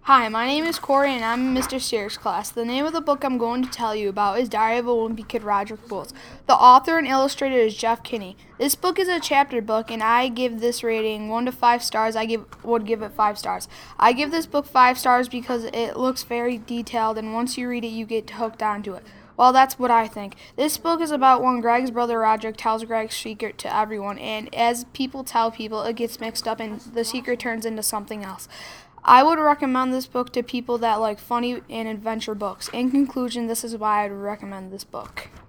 Hi, my name is Corey and I'm in Mr. Sears' class. The name of the book I'm going to tell you about is Diary of a Wimpy Kid, Roderick Bulls. The author and illustrator is Jeff Kinney. This book is a chapter book and I give this rating 1 to 5 stars. I would give it 5 stars. I give this book 5 stars because it looks very detailed and once you read it you get hooked onto it. Well, that's what I think. This book is about when Greg's brother Roderick tells Greg's secret to everyone, and as people tell people, it gets mixed up and the secret turns into something else. I would recommend this book to people that like funny and adventure books. In conclusion, this is why I would recommend this book.